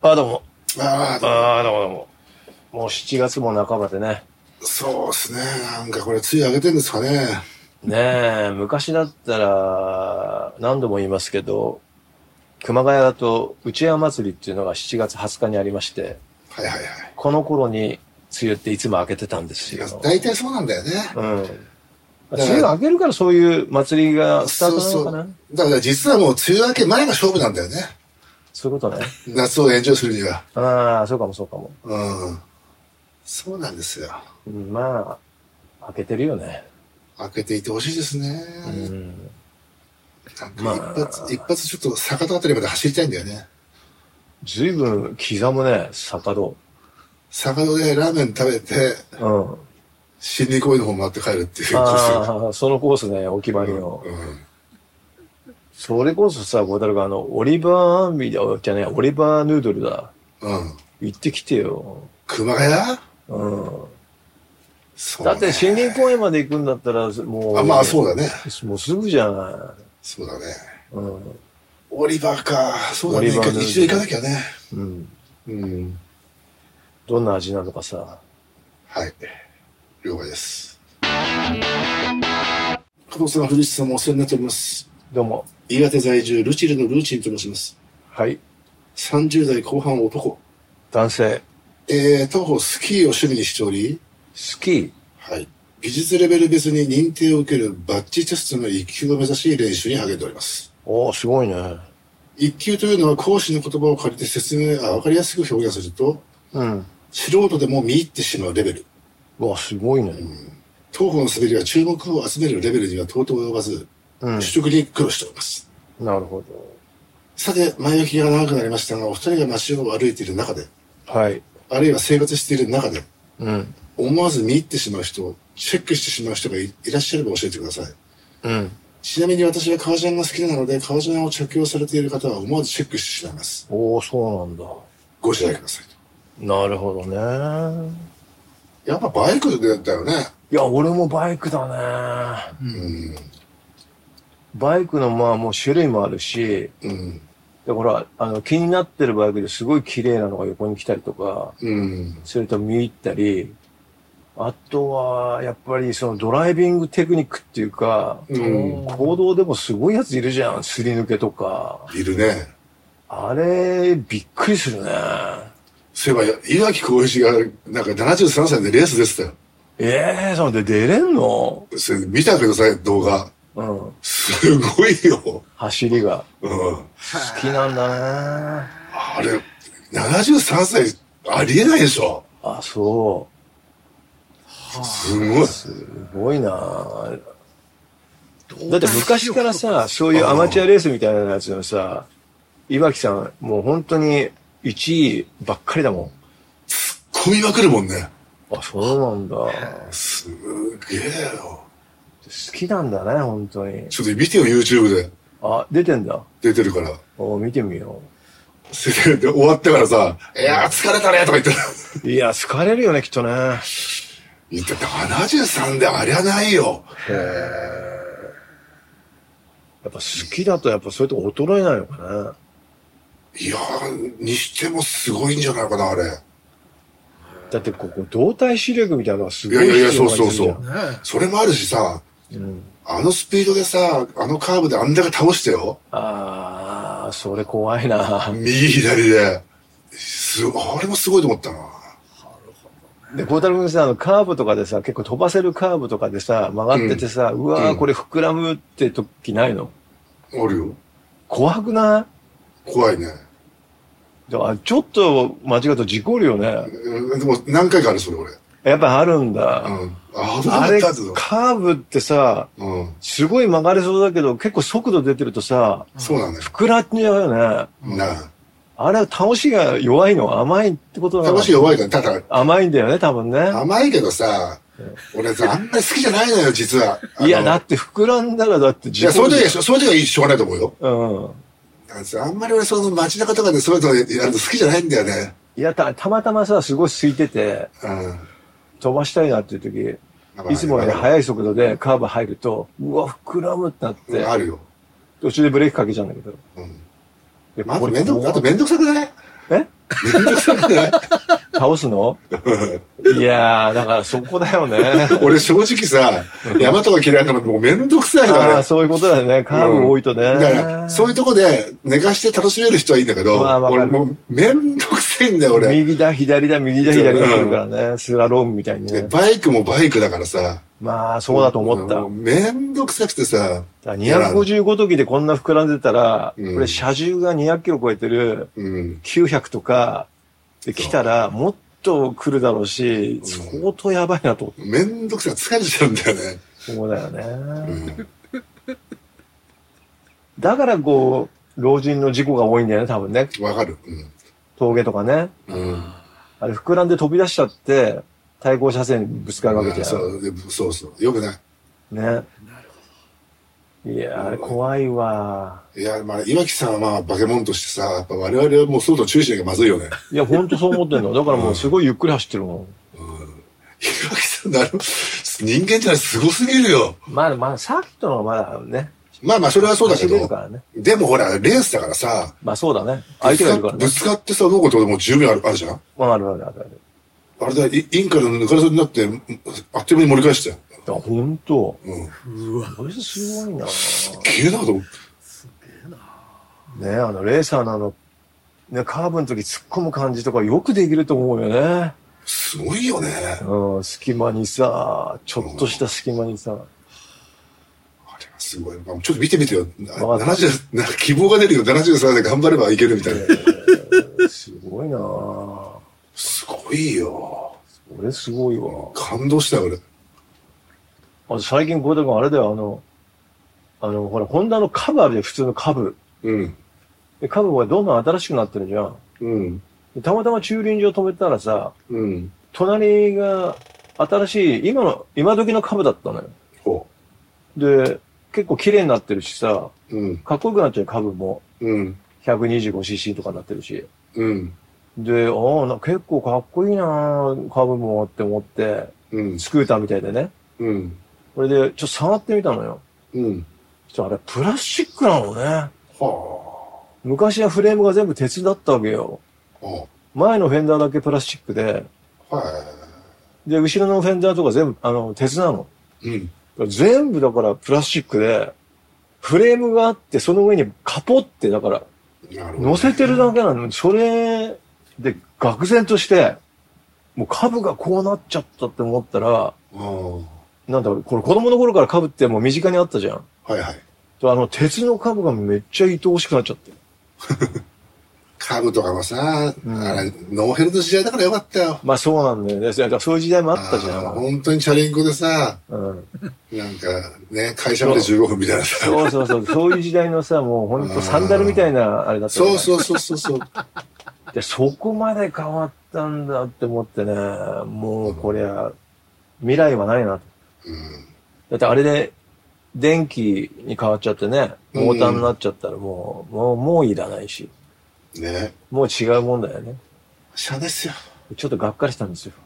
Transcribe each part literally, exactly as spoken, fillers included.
あ、どうも。 ああ、どうも。 ああ、どうもどうも。もうしちがつも半ばでね。 そうですね。なんかこれ、梅雨明けてんですかね。 ねえ、昔だったら、何度も言いますけど、熊谷だと内山祭りっていうのがしちがつはつかにありまして、 はいはいはい。 この頃に梅雨っていつも明けてたんですよ。 大体そうなんだよね。 うん。梅雨が明けるからそういう祭りがスタートなのかな。 そうそう。だから実はもう梅雨明け前が勝負なんだよね。 そういうことね。 夏をエンジョイするには。 ああ、そうかもそうかも。 うん。そうなんですよ。 うん、まあ、明けてるよね。 明けていてほしいですね。 うん。 なんか一発、まあ、一発ちょっと坂戸あたりまで走りたいんだよね。 ずいぶん刻むね、坂戸。 坂戸でラーメン食べて、うん。森林公園の方回って帰るっていうコース。 ああ、そのコースね、お決まりの。うんうん、それこそさ、小太郎があの、オリバーアーミーじゃねえ、オリバーヌードルだ。うん。行ってきてよ。 熊谷？うん。 そうね、だって森林公園まで行くんだったら、もう。 あ、まあそうだね。 もうすぐじゃない。 そうだね。うん。オリバーか。そうだね。一度行かなきゃね。うん。うん。 どんな味なのかさ。 はい。了解です。加藤さん、藤井さんもお世話になっております。 どうも。 岩手在住、ルチルのルーチンと申します。 はい。 さんじゅう代後半男。 男性。 えー、徒歩スキーを趣味にしており。 スキー？ はい。技術レベル別に認定を受けるバッジテストのいっ級を目指し練習に励んでおります。 おー、すごいね。 いっ級というのは講師の言葉を借りて説明、あ、わかりやすく表現すると、うん。素人でも見入ってしまうレベル。 うわ、すごいね。うん。 徒歩の滑りは注目を集めるレベルには到底及ばず、うん、取得に苦労しております。 なるほど。 さて、前置きが長くなりましたが、お二人が街を歩いている中で、 はい。 あるいは生活している中で、 うん。 思わず見入ってしまう人、チェックしてしまう人が い, いらっしゃれば教えてください。うん。ちなみに私は革ジャンが好きなので、革ジャンを着用されている方は思わずチェックしてしまいます。 おお、そうなんだ。 ご自愛くださいと。なるほどね。 やっぱバイクだよね。 いや、俺もバイクだね。うん。バイクのまあもう種類もあるし、うん。だからあの気になってるバイクですごい綺麗なのが横に来たりとか、うん。それと見入ったり、あとはやっぱりそのドライビングテクニックっていうか、うん、行動でもすごいやついるじゃん、すり抜けとか。 いるね。あれびっくりするね。 そういえば岩城浩一がなんかななじゅうさんさいでレース出てたよ。 ええー、それで出れんの？ それ見たけどさ、動画。うん。すごいよ。 走りが。うん。好きなんだね。 あれ、ななじゅうさんさいありえないでしょ。 あ、そう。 すごい。 すごいな。だって昔からさ、そういうアマチュアレースみたいなやつのさ、岩城さん、もう本当にいちいばっかりだもん。 突っ込みまくるもんね。 あ、そうなんだ。 すげえよ。 好きなんだね、本当に。 ちょっと見てよ、YouTube で。 あ、出てんだ。 出てるから。 お、見てみよう。で、終わってからさ、いやー疲れたねとか言ってた。 いや、疲れるよね、きっとね。 言ってななじゅうさんでありゃないよ。へえ。 やっぱ好きだとやっぱそういうとこ衰えないのかな。 いやー、にしてもすごいんじゃないかな、あれ。 だってここ動体視力みたいなのがすごい。 いやいやいや、そうそうそう。それもあるしさ、うん、あのスピードでさ、あのカーブであんだけ倒してよ。 ああ、それ怖いな。 右左で。すあれもすごいと思ったな。 で、孝太郎君さ、あの、カーブとかでさ、結構飛ばせるカーブとかでさ、曲がっててさ、うん、うわー、これ膨らむって時ないの？ あるよ。 怖くない？ 怖いね。 だからちょっと間違うと事故るよね。 うん、でも何回かある、それ俺。 やっぱあるんだ。うん。あれ、カーブってさ、うん、すごい曲がれそうだけど、結構速度出てるとさ、 そうなんだよ。 膨らんじゃうよね。なあ。あれは倒しが弱いの？甘いってことなの？ 倒し弱いから、ただ。 甘いんだよね、多分ね。 甘いけどさ、俺さ、あんまり好きじゃないのよ、実は。 いや、だって膨らんだらだって自分。いや、そういう時は、そういう時はいいしょうがないと思うよ。 うん。 あんまり俺、その街中とかでそういうのやるの好きじゃないんだよね。 いや、た、たまたまさ、すごい空いてて、うん、飛ばしたいなっていう時、いつもより速い速度でカーブ入ると、うわ、膨らむってなって。 あるよ。 途中でブレーキかけちゃうんだけど。うん。 あとめんどく、あとめんどくさくない？ え？ めんどくさくない？ 倒すの？いやー、だからそこだよね。 俺正直さ、山とか嫌いなのもうめんどくさいの、あれ。 ああ、そういうことだよね。カーブ多いとね。 うん、だから、そういうとこで寝かして楽しめる人はいいんだけど、まあ、俺もうめんどくさいんだよ、俺。 右だ、左だ、右だ、左だってるからね。うん、スラロームみたいにね。 バイクもバイクだからさ。 まあ、そうだと思った。 めんどくさくてさ。 にひゃくごじゅうごときでこんな膨らんでたら、うん、これ車重がにひゃくキロ超えてる、きゅうひゃくとかで来たら、もっと来るだろうし、相当やばいなと。 めんどくさい。疲れちゃうんだよね。 そうだよね。うん、だからこう、老人の事故が多いんだよね、多分ね。 わかる。うん、 峠とかね。うん、あれ膨らんで飛び出しちゃって、対向車線にぶつかるわけじゃん。 そう、そうそう。よくない。 ね。なるほど。いや、あれ怖いわ。 いや、まあ、岩木さんはまあ、化け物としてさ、やっぱ我々はもう相当注意しなきゃまずいよね。 いや、ほんとそう思ってんの。だからもうすごいゆっくり走ってるもん。うん。 岩木さん、なる人間じゃない、すごすぎるよ。 まあまあ、サーキットのまだね。 まあまあ、それはそうだけど。 ね、 でもほら、レースだからさ。 まあそうだね。相手がいるからね。 ぶつかってさ、どうことでも十分ある、あるじゃん。 まあ、あるあるあるある。 あれだ、インカルの抜かれそうになって、あっという間に盛り返したよ。 あ、ほんと。 うん。 うわ、これすごいな。 すげえなと思って。 すげえな。ねあの、レーサーのあの、ね、カーブの時突っ込む感じとかよくできると思うよね。 すごいよね。 うん、隙間にさ、ちょっとした隙間にさ。うん、あれはすごい。ちょっと見てみてよ。ななじゅう、希望が出るよ。ななじゅうさんで頑張ればいけるみたいな。えー、すごいなぁ。 すごいよ。 俺すごいわ。 感動したよ、俺。 あと最近こうだからあれだよ、あの、あの、ほら、ホンダのカブあるじゃん、普通のカブ。 うん。 で、カブがどんどん新しくなってるじゃん。 うん。 でたまたま駐輪場止めたらさ、 うん。 隣が新しい、今の、今時のカブだったのよ。 ほう。で、結構綺麗になってるしさ、 うん。 かっこよくなっちゃうカブも。 うん。 ひゃくにじゅうごシーシー とかになってるし。 うん。 で、ああ、な結構かっこいいなカブもって思って、 うん。 スクーターみたいでね。 うん。 これで、ちょっと触ってみたのよ。 うん。 そしたらあれ、プラスチックなのね。はあ。 昔はフレームが全部鉄だったわけよ。 ああ。 前のフェンダーだけプラスチックで。 はい。 で、後ろのフェンダーとか全部、あの、鉄なの。 うん。 全部だからプラスチックで、フレームがあって、その上にカポって、だから、乗せてるだけなのに、それで、愕然として、もう株がこうなっちゃったって思ったら、なんだろう、これ子供の頃から株ってもう身近にあったじゃん。 はいはい。 あの、鉄の株がめっちゃ愛おしくなっちゃって。 株とかもさ、うん、あれ、ノーヘルの時代だからよかったよ。 まあそうなんだよね。そういう時代もあったじゃん。 本当にチャリンコでさ、うん、なんかね、会社までじゅうごふんみたいなさ。 そうそうそう、そういう時代のさ、もう本当サンダルみたいなあれだった、 ね。そうそうそうそう。 で、そこまで変わったんだって思ってね、もうこりゃ、未来はないなと。うん、だってあれで、電気に変わっちゃってね、モーターになっちゃったらもう、うん、もう、もういらないし。 ね。もう違うもんだよね。 車ですよ。 ちょっとがっかりしたんですよ。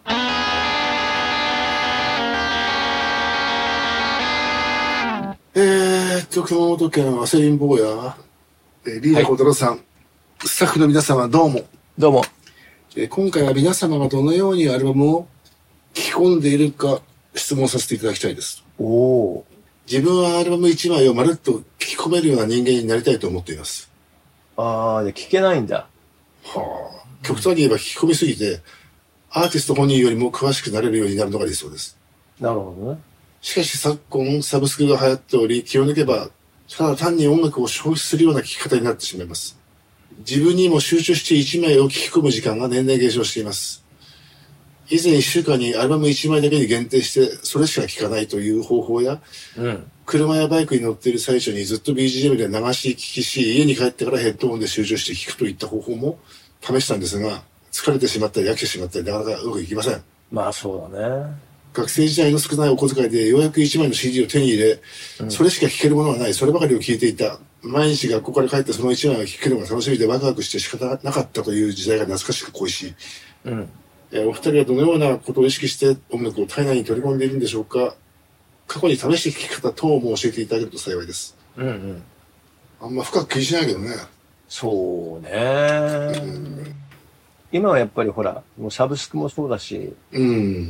えーっと、熊本県ワセリン坊や、えー、リーダー小太郎さん、はい、スタッフの皆様どうも。 どうも。 えー、今回は皆様がどのようにアルバムを聴き込んでいるか質問させていただきたいです。 おお。 自分はアルバムいちまいをまるっと聴き込めるような人間になりたいと思っています。 ああ、で聞けないんだ。 はあ。極端に言えば聞き込みすぎて、アーティスト本人よりも詳しくなれるようになるのが理想です。 なるほどね。 しかし昨今、サブスクが流行っており、気を抜けば、ただ単に音楽を消費するような聴き方になってしまいます。自分にも集中していちまいを聴き込む時間が年々減少しています。以前いっしゅうかんにアルバムいちまいだけに限定して、それしか聴かないという方法や、うん、車やバイクに乗っている最中にずっと ビージーエム で流し聞きし、家に帰ってからヘッドホンで集中して聴くといった方法も試したんですが、疲れてしまったり飽きてしまったりなかなかうまくいきません。 まあそうだね。 学生時代の少ないお小遣いでようやくいちまいの シーディー を手に入れ、うん、それしか聴けるものはない、そればかりを聴いていた。毎日学校から帰ってそのいちまいを聴けるのが楽しみでワクワクして仕方なかったという時代が懐かしく恋しい。うんえー、お二人はどのようなことを意識して音楽を体内に取り込んでいるんでしょうか。過去に試して聴き方等も教えていただけると幸いです。うんうん。あんま深く気にしないけどね。 そうね、うん。 今はやっぱりほら、もうサブスクもそうだし、 うん。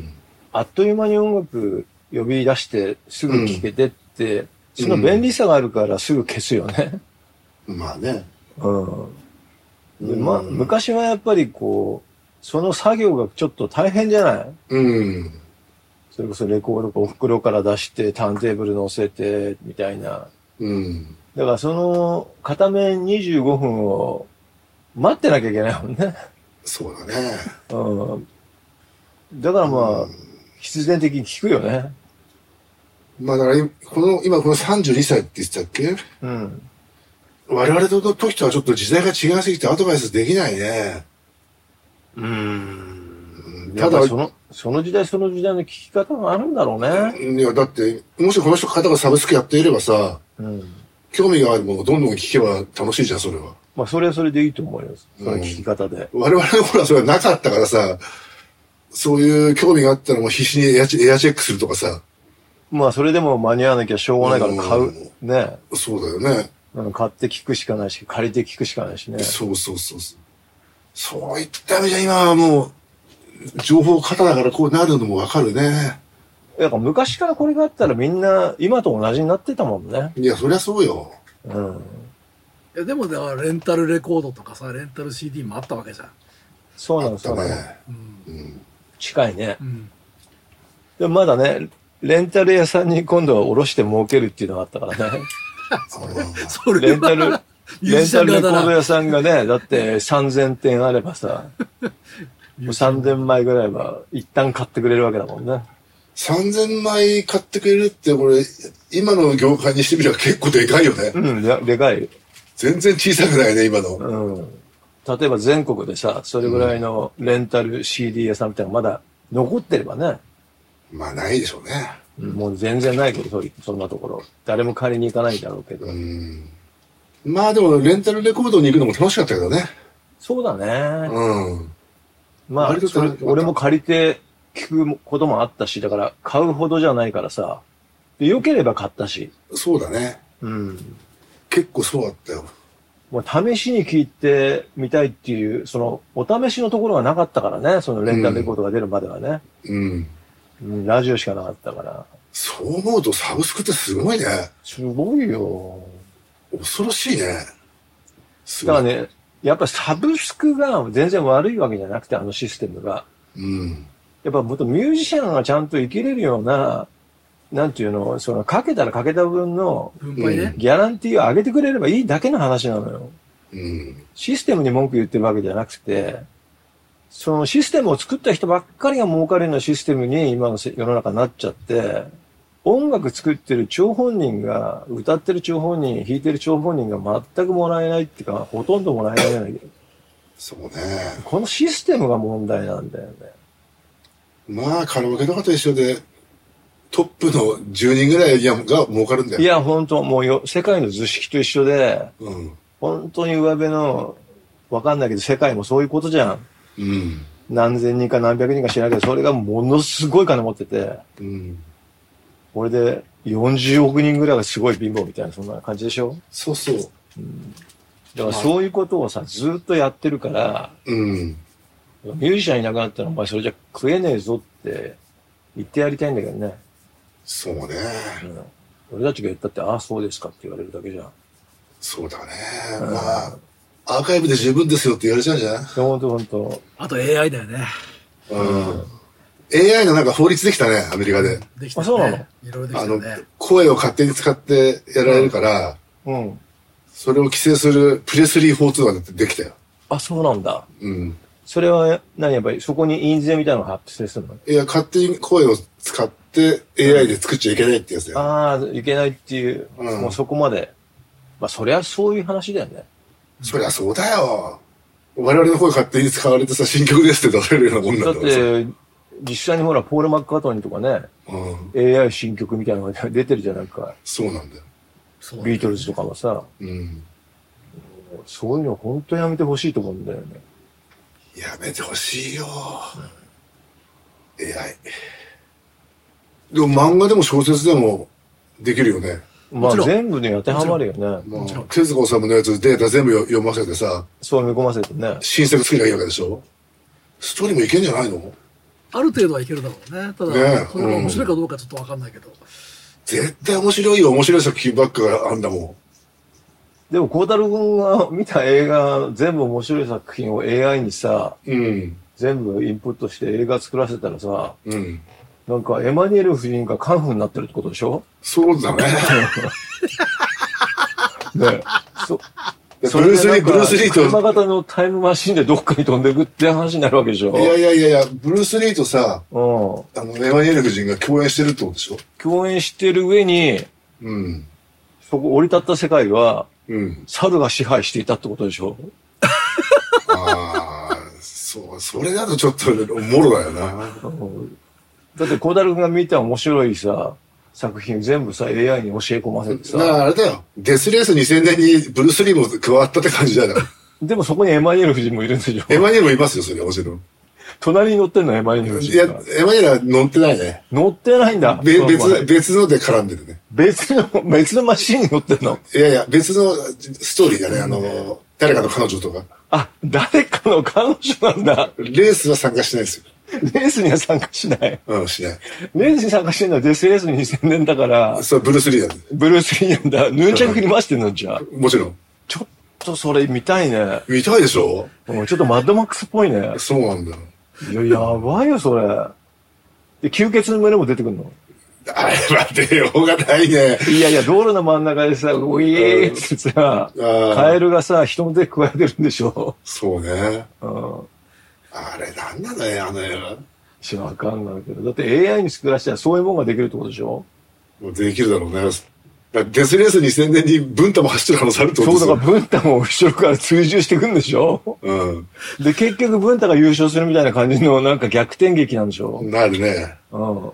あっという間に音楽呼び出してすぐ聴けてって、うん、その便利さがあるからすぐ消すよね。 まあね。 うん。でまあ、昔はやっぱりこう、その作業がちょっと大変じゃない？ うん。 それこそレコードをお袋から出して、ターンテーブル乗せて、みたいな。 うん。 だからその、片面にじゅうごふんを待ってなきゃいけないもんね。 そうだね。 うん。だからまあ、うん、必然的に聞くよね。 まあだから、この、今このさんじゅうにさいって言ってたっけ？うん。我々の時とはちょっと時代が違いすぎてアドバイスできないね。 うーん。ただ、その、その時代その時代の聞き方があるんだろうね。 いや、だって、もしこの人方がサブスクやっていればさ、うん、興味があるものをどんどん聞けば楽しいじゃん、それは。 まあ、それはそれでいいと思います。その聞き方で。 うん、我々の頃はそれはなかったからさ、そういう興味があったらもう必死にエアチェックするとかさ。 まあ、それでも間に合わなきゃしょうがないから買う。うん、ね。 そうだよね。 買って聞くしかないし、借りて聞くしかないしね。 そうそうそうそう。そういった意味じゃ今はもう、情報過多だからこうなるのもわかるね。 やっぱ昔からこれがあったらみんな今と同じになってたもんね。 いや、そりゃそうよ。 うん。いや、でもだからレンタルレコードとかさ、レンタル シーディー もあったわけじゃん。 そうなんですよね。うん。近いね。うん。でもまだね、レンタル屋さんに今度は下ろして儲けるっていうのがあったからね。 それレンタル、レンタルレコード屋さんがね、だってさんぜんてんあればさ、もうさんぜんまいぐらいは一旦買ってくれるわけだもんね。 さんぜんまい買ってくれるって、これ、今の業界にしてみれば結構でかいよね。 うん、で、でかい。 全然小さくないね、今の。 うん。例えば全国でさ、それぐらいのレンタル シーディー 屋さんみたいなのがまだ残ってればね。 まあ、ないでしょうね。 うん、もう全然ないけど、そんなところ。誰も借りに行かないだろうけど。うん。 まあでも、レンタルレコードに行くのも楽しかったけどね。 そうだね。 うん。 まあ、それ俺も借りて聞くこともあったし、だから買うほどじゃないからさ。で、良ければ買ったし。 そうだね。うん。結構そうだったよ。 もう試しに聞いてみたいっていう、その、お試しのところがなかったからね、そのレンタルレコードが出るまではね。うん。うん、ラジオしかなかったから。 そう思うとサブスクってすごいね。 すごいよ。 恐ろしいね。 だからね、やっぱサブスクが全然悪いわけじゃなくて、あのシステムが。うん。やっぱもっとミュージシャンがちゃんと生きれるような、なんていうの、そのかけたらかけた分の分配ね、 ギャランティーを上げてくれればいいだけの話なのよ。うん。システムに文句言ってるわけじゃなくて、そのシステムを作った人ばっかりが儲かるようなシステムに今の世の中になっちゃって、音楽作ってる張本人が、歌ってる張本人、弾いてる張本人が全くもらえないっていうか、ほとんどもらえないような。 そうね。 このシステムが問題なんだよね。 まあ、カラオケとかと一緒で、トップのじゅうにんぐらいが儲かるんだよ。 いや、本当もうよ、世界の図式と一緒で、うん、本当に上辺の、わかんないけど、世界もそういうことじゃん。うん、何千人か何百人か知らないけど、それがものすごい金持ってて、うん、これでよんじゅうおく人ぐらいがすごい貧乏みたいな、そんな感じでしょ？ そうそう。 うん、だからそういうことをさ、ずっとやってるから、うん、ミュージシャンいなくなったら、お前それじゃ食えねえぞって言ってやりたいんだけどね。 そうね。 うん、俺たちが言ったって、ああ、そうですかって言われるだけじゃん。 そうだね。うん、まあ、アーカイブで十分ですよって言われちゃうじゃん。 ほんとほんと。 あと エーアイ だよね。 うん。エーアイ のなんか法律できたね、アメリカで。 できたね。 あ、そうなの？ いろいろできたね。 あの、声を勝手に使ってやられるから、うん。うん、それを規制するプレスリーフォーツーができたよ。 あ、そうなんだ。うん。それは、何やっぱりそこに印税みたいなのが発生するの？ いや、勝手に声を使って エーアイ で作っちゃいけないってやつだよ。 ああ、いけないっていう、うん、もうそこまで。まあ、そりゃそういう話だよね。 そりゃそうだよ。我々の声勝手に使われてさ、新曲ですって出せるようなもんなんだだって、実際にほら、ポール・マッカートニーとかね、うん、エーアイ 新曲みたいなのが出てるじゃないか。 そうなんだよ。 ビートルズとかもさ、うん、そういうの本当にやめてほしいと思うんだよね。 やめてほしいよ、うん、エーアイ。でも漫画でも小説でもできるよね。 まあ全部に当てはまるよね。 もちろん。手塚治虫のやつデータ全部読ませてさ。 そう読み込ませてね。 新作作りゃいいわけでしょ？ ストーリーもいけんじゃないの？ ある程度はいけるだろうね。ただ、 ねそれが面白いかどうかちょっとわかんないけど。 絶対面白いよ、面白い作品ばっかがあんだもでも、孝太郎君が見た映画、全部面白い作品を エーアイ にさ、 ん。うん。 全部インプットして映画作らせたらさ、 うん。 なんかエマニュエル夫人がカンフーになってるってことでしょ？ そうだね。 ねそブルース・リー、ブルース・リー車と、 型のタイムマシンでどっかに飛んでいくって話になるわけでしょ？ いやいやいやいや、ブルース・リーとさ、 うん。 あの、エマニュエル夫人が共演してるってことでしょ？ 共演してる上に、 うん。 そこ降り立った世界は、 うん。 猿が支配していたってことでしょ？ ああ、そう、それだとちょっとおもろだよな。 うんだって孝太郎君が見た面白いさ、作品全部さ、エーアイ に教え込ませてだからさ。 あれだよ。デスレースにせんねんにブルース・リーも加わったって感じだよ。 でもそこにエマニュエル夫人もいるんでしょ？ エマニュエルもいますよ、それはもちろん。 隣に乗ってんのエマニュエル夫いや、 人が。 エマニュエルは乗ってないね。 乗ってないんだ。 べその前別、別ので絡んでるね。 別の、別のマシンに乗ってんの。 いやいや、別のストーリーだね。あの、誰かの彼女とか。 あ、誰かの彼女なんだ。 レースは参加しないですよ。 レースには参加しない。 うん、しない。 レースに参加してるのはデスレースにせんねんだから、 そう、ブルース・リーなんで。 ブルース・リーなんだ。ヌンチャク振り回してんのじゃあ。 もちろん。 ちょっとそれ見たいね。 見たいでしょ？ うんちょっとマッドマックスっぽいね。 そうなんだ。 いや、やばいよ、それ。で、吸血の群れも出てくるの。 あれは出ようがないね。 いやいや、道路の真ん中でさ、ウィーってさ、 ーカエルがさ、人の手加えてるんでしょ。 そうね。 うん。 あれなんなのよ、あの映画。 しわかんないけど。だって エーアイ に作らせたらそういうもんができるってことでしょ？ もうできるだろうね。デスレースにせんねんに文太も走ってる可能性あるってことそう、 ですよ。 だから文太も後ろから追従してくんでしょ？ うで、結局文太が優勝するみたいな感じのなんか逆転劇なんでしょ？ ん。なるね。 うん。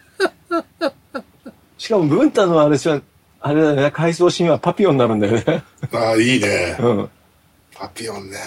しかも文太のあれさ、あれだよね、回想シーンはパピオンになるんだよね。 ああ、いいね。 うん。 パピオンね。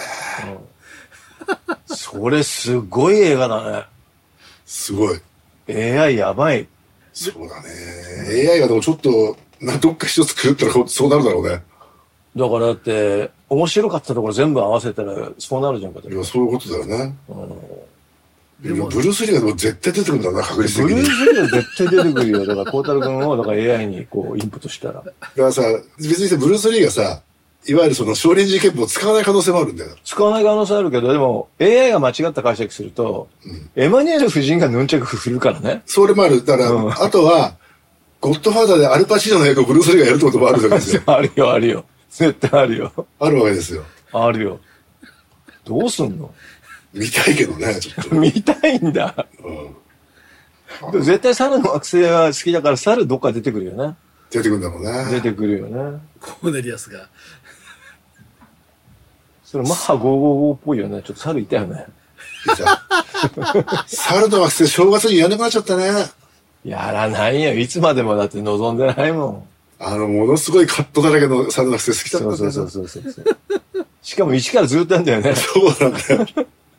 それすごい映画だね。 すごい。 エーアイ やばい。 そうだね。エーアイ がでもちょっと、な、どっか一つ狂ったらそうなるだろうね。 だからだって、面白かったところ全部合わせたらそうなるじゃんか。 いや、そういうことだよね。 でもブルース・リーがでも絶対出てくるんだな、確率的に。 ブルース・リーは絶対出てくるよ。だから、孝太郎君を、だから エーアイ にこう、インプットしたら。 だからさ、別にさ、ブルース・リーがさ、いわゆるその少林寺拳法を使わない可能性もあるんだよ。 使わない可能性あるけど、でも、エーアイ が間違った解釈すると、エマニュエル夫人がヌンチャク振るからね。 それもある。だから、 うんあとは、ゴッドファーザーでアルパチーノの役をブルース・リーがやるってこともあるわけですよ。 あるよ、あるよ。絶対あるよ。 あるわけですよ。 あるよ。どうすんの？ 見たいけどね、ちょっと。 見たいんだ。 うん。 でも絶対猿の惑星が好きだから猿どっか出てくるよね。 出てくるんだろうね。 出てくるよね。 コーネリアスが。 それマッハごひゃくごじゅうごっぽいよね。ちょっと猿いたよね。 でさ猿の惑星正月にやらなくなっちゃったね。 やらないよ。いつまでもだって望んでないもん。 あの、ものすごいカットだらけの猿の惑星好きだったんだよな。 そうそうそうそうそう。しかも一からずっとやんだよね。 そうなんだよ。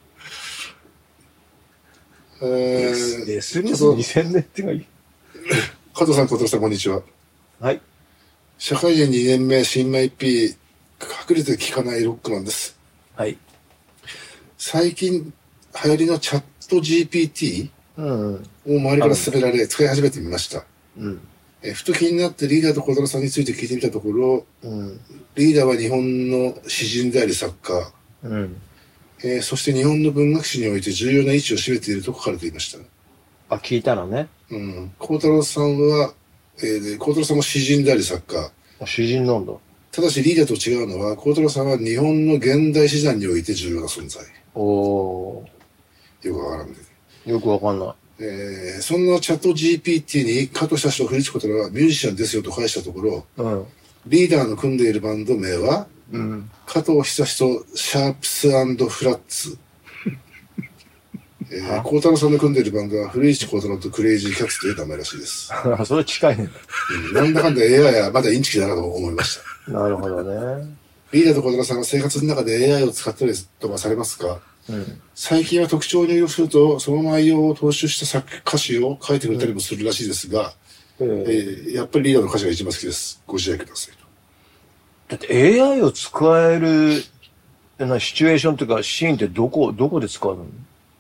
えー、 デスリースにせんねんってのがいい。 加藤さん、小藤さん、こんにちは。 はい。 社会人にねんめ、新米 P、隠れて聞かないロックマンです。 はい。 最近、流行りのチャット ジーピーティーうん。 を周りから勧められ、使い始めてみました。 うん。 えふと気になってリーダーと小太郎さんについて聞いてみたところ、 うん。 リーダーは日本の詩人であり作家、 うん。 えーそして日本の文学史において重要な位置を占めていると書かれていました。 あ、聞いたのね。 うん。孝太郎さんは、えーで、孝太郎さんも詩人であり作家。 あ詩人なんだ。 ただしリーダーと違うのは、孝太郎さんは日本の現代史談において重要な存在。 およくわからんね。 ー。よくわかんない。 えーそんなチャット ジーピーティー に加藤社長古市小太郎はミュージシャンですよと返したところ、 うん。 リーダーの組んでいるバンド名は、 うん。 加藤久志とシャープス&フラッツ。えー、孝太郎さんの組んでいるバンドは古市孝太郎とクレイジーキャッツという名前らしいです。 それ近いね。 うん、なんだかんだ エーアイ はまだインチキだなと思いました。 なるほどね。 リーダーと孝太郎さんは生活の中で エーアイ を使ったりとかされますか？ うん。 最近は特徴を入力すると、その内容を踏襲した作歌詞を書いてくれたりもするらしいですが、 ええーーやっぱりリーダーの歌詞が一番好きです。ご自愛くださいと。 だって エーアイ を使える、なシチュエーションというかシーンってどこ、どこで使うの？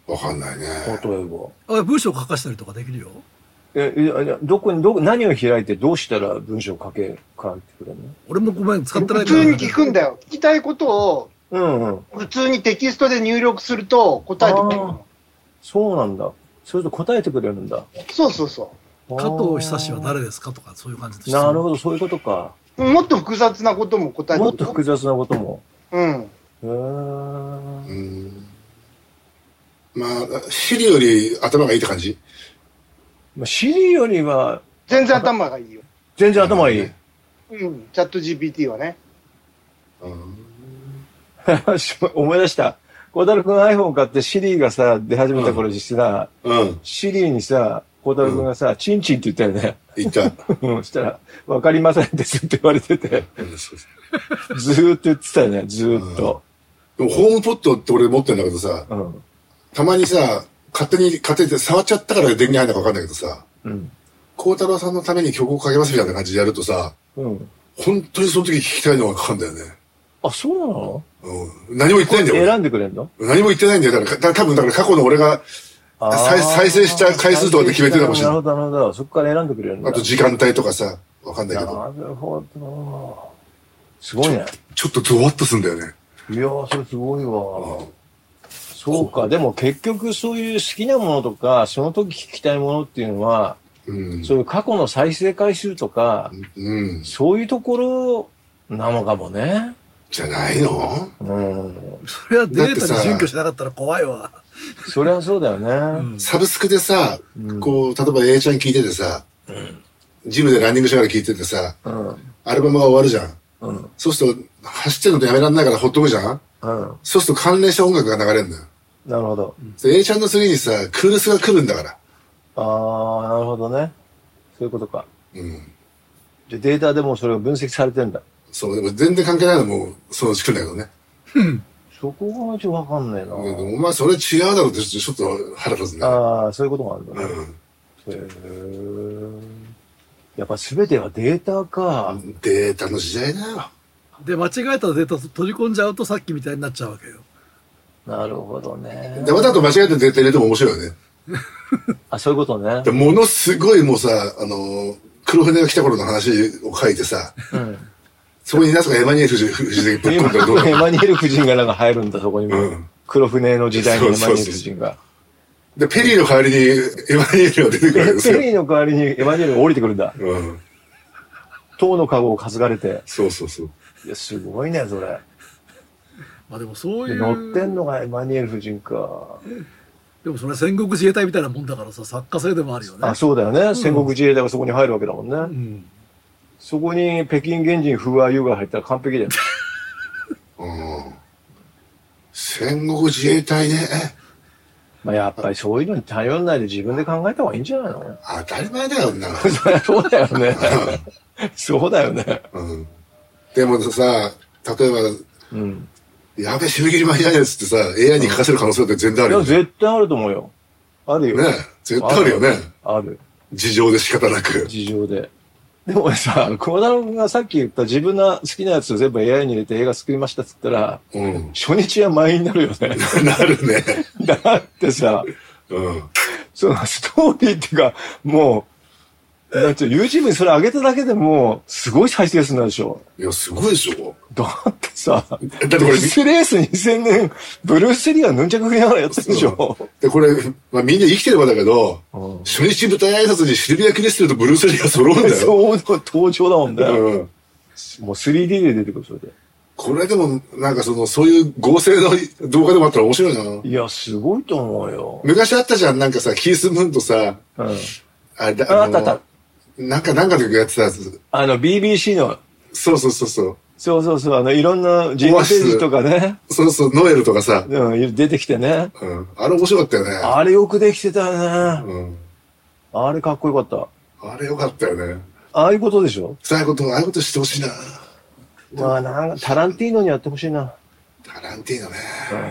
わかんないね。 例えば。 あ、文章書かしたりとかできるよ。 え、え、どこに、どこ、何を開いてどうしたら文章書け、書いてくれるの？ 俺もごめん、使ってない普通に聞くんだよ。聞きたいことを、 うんうん。 普通にテキストで入力すると答えてくれるの。 そうなんだ。それと答えてくれるんだ。 そうそうそ加藤久志は誰ですかとか、そういう感じで質問。 なるほど、そういうことか。 う。もっと複雑なことも答えてくれる。 もっと複雑なことも。 うん。 へー。 うん。まあ、シリより頭がいいって感じ？ まあ、シリよりは、 全然頭がいいよ。 全然頭いい。 うん。チャット ジーピーティー はね。 うん。 思い出した。孝太郎くん iPhone 買ってシリがさ、出始めた頃にさ、 うん。 シリにさ、孝太郎くんがさ、チンチンって言ったよね。 言った。 うん。そしたら、わかりませんですって言われてて、 うんそうずーっと言ってたよね、ずーっと。 でもホームポットって俺持ってんだけどさ、 うん。 たまにさ、勝手に、勝手に触っちゃったから電源入んないか分かんないけどさ、 うん。 孝太郎さんのために曲をかけますみたいな感じでやるとさ、 うん。 本当にその時聞きたいのがかかるんだよね。 あ、そうなの？ うん。何も言ってないんだよ。 選んでくれんの？ 何も言ってないんだよ。だから、だ多分だから過去の俺が再再生した回数とかで決めてるかもしれない。 なるほど、なるほど。そこから選んでくれるんだ。 あと時間帯とかさ、わかんないけど。 なるほど。すごいね。 ちょっとゾワッとすんだよね。 いやー、それすごいわ。そうか。でも結局そういう好きなものとか、その時聞きたいものっていうのは、 うん。 そういう過去の再生回数とか、 うん。 そういうところなのかもね。 じゃないの？ うん。 それはデータに準拠しなかったら怖いわ。 そりゃそうだよね。 うんサブスクでさ、 うんこう、例えば A ちゃん聞いててさ、ジムでランニングしながら聞いててさ、 うん。 アルバムが終わるじゃん。 うん。 そうすると、走ってるのとやめらんないからほっとくじゃん。 うん。 そうすると関連した音楽が流れるんだよ。 なるほど。 で A ちゃんの次にさ、クールスが来るんだから。 ああ、なるほどね。そういうことか。 うん。 で、データでもそれが分析されてんだ。 そう、でも全然関係ないのも、そのうち来るんだけどね。 そこがちょっとわかんないな。 お前それ違うだろうってちょっと腹立つね。 ああ、そういうこともあるんだね。 うん。 へーやっぱ全てはデータか。 データの時代だよ。 で、間違えたデータ取り込んじゃうとさっきみたいになっちゃうわけよ。 なるほどね。 で、わざと間違えてデータ入れても面白いよね。 あ、そういうことねで。ものすごいもうさ、あの、黒船が来た頃の話を書いてさ、 うん。 そこになんとかエマニュエル夫人夫人ぶっ込んだらどうなエるマニュエル夫人がなんか入るんだ、そこにも。 うん黒船の時代にエマニュエル夫人が。 で、ペリーの代わりにエマニュエルが出てくるわけですよ。 ペリーの代わりにエマニュエルが降りてくるんだ。 うん。 塔の籠を担がれて。 そうそうそう。 いや、すごいね、それ。 まあでもそういう。 で乗ってんのがエマニュエル夫人か。 でもそれ戦国自衛隊みたいなもんだからさ、作家性でもあるよね。 あ、そうだよね。戦国自衛隊がそこに入るわけだもんね。 うん。 そこに北京原人風和優が入ったら完璧だよ。 うん。戦国自衛隊ね。 まあやっぱりそういうのに頼んないで自分で考えた方がいいんじゃないの？ 当たり前だよな。 そりゃそうだよね。そうだよね。 うん。でもさ、例えば、 うん。 やべえ、締め切り間に合わないやつってさ、エーアイ に書かせる可能性だって全然あいや、 るよね。 絶対あると思うよ。あるよ。 ね絶対あるよね。 ある。 事情で仕方なく。 事情で。でもさ、小太郎君がさっき言った自分の好きなやつを全部 エーアイ に入れて映画作りましたって言ったら、 うん。 初日は満員になるよね。 なるね。 だってさ、 うん。 そのストーリーっていうか、もう、なんていう YouTube にそれ上げただけでも、すごい再生数になるでしょ。 いや、すごいでしょ。 だってさ、 だってこれデスレースにせんねん、ブルース・リーはヌンチャク振りながらやってるでしょ。 で、これ、まあみんな生きてればだけど、 うん初日舞台挨拶にシルビア・クリステルとブルース・リーが揃うんだよ。 そう、登場だもんね。 うん。 もう スリーディー で出てくる、それで。 これでも、なんかその、そういう合成の動画でもあったら面白いな。 いや、すごいと思うよ。 昔あったじゃん、なんかさ、キース・ムーンとさ、 うん。 あれだ、 ああったあった。 なんか、なんかの時やってたやつ。 あの、ビービーシー の、 そうそうそうそう。 そうそうそう、あの、いろんなジムページとかね、 そうそう、ノエルとかさ。 うん、出てきてね。 うん。あれ面白かったよね。 あれよくできてたよね。 うん。 あれかっこよかった。 あれよかったよね。 ああいうことでしょ？ そういうこと、ああいうことしてほしいな。 まあ、なんか、タランティーノにやってほしいな。 タランティーノね。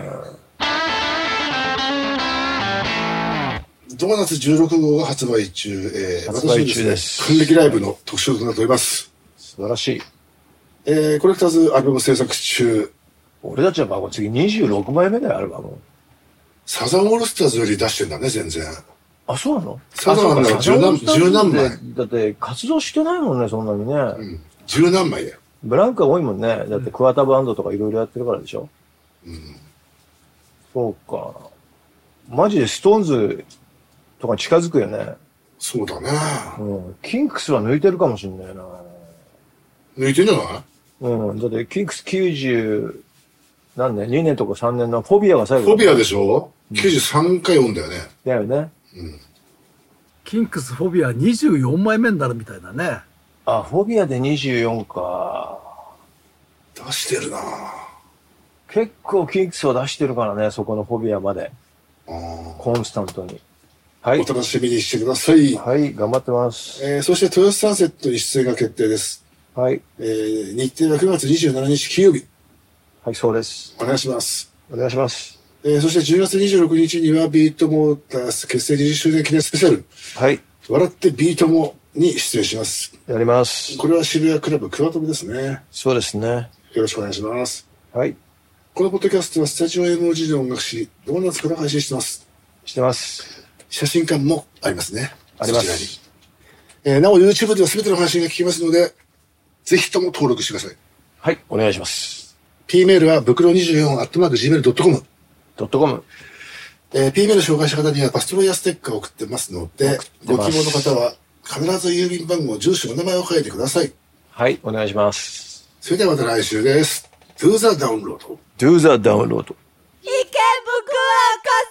ドーナツじゅうろく号が発売中、えー、 発売中です私の還暦ライブの特集となっております。 素晴らしい。 えー、コレクターズアルバム制作中、 俺たちはまあ次にじゅうろくまいめだよ、アルバム。 サザンオールスターズより出してんだね、全然。 あ、そうなの？ サザンなら十何、十何枚。 だって活動してないもんね、そんなにね。 うん。十何枚だよ。 ブランクは多いもんね。だって桑田バンドとかいろいろやってるからでしょ。うん。そうか。マジでストーンズとか近づくよね。 そうだね。 うん。キンクスは抜いてるかもしんないな。 抜いてんじゃない？ うん。だってキンクスきゅうじゅう何年 ?に 年とかさんねんのフォビアが最後。 フォビアでしょ？ きゅうじゅうさんかい読んだよね。 だよね。 うん。 キンクスフォビアにじゅうよんまいめになるみたいだね。 あ、フォビアでにじゅうよんか。 出してるな。 結構キンクスを出してるからね、そこのフォビアまで。コンスタントに。はい。 お楽しみにしてください。 はい、頑張ってます。 えー、そして豊洲サンセットに出演が決定です。 はい。 えー、日程はくがつにじゅうしちにち金曜日。 はい、そうです。 お願いします。 お願いします。 えー、そしてじゅうがつにじゅうろくにちにはビートモーターズ結成にじゅっしゅうねん記念スペシャル。 はい。 笑ってビートモに出演します。 やります。 これは渋谷クラブクワトムですね。 そうですね。 よろしくお願いします。 はい。 このポッドキャストはスタジオ エムオージー の音楽誌ドーナツから配信してます。 してます。 写真館もありますね。 あります。 えー、なお YouTube では全ての配信が聞けますので、ぜひとも登録してください。 はい、お願いします。 P メールはブクロにじゅうよんアットマークジーメールドットコム。 ドットコム。 えー、P メール紹介した方にはパストロイヤーステッカーを送ってますので、ご希望の方は必ず郵便番号、住所、お名前を書いてください。 はい、お願いします。 それではまた来週です。Do the download. Do the download. 池袋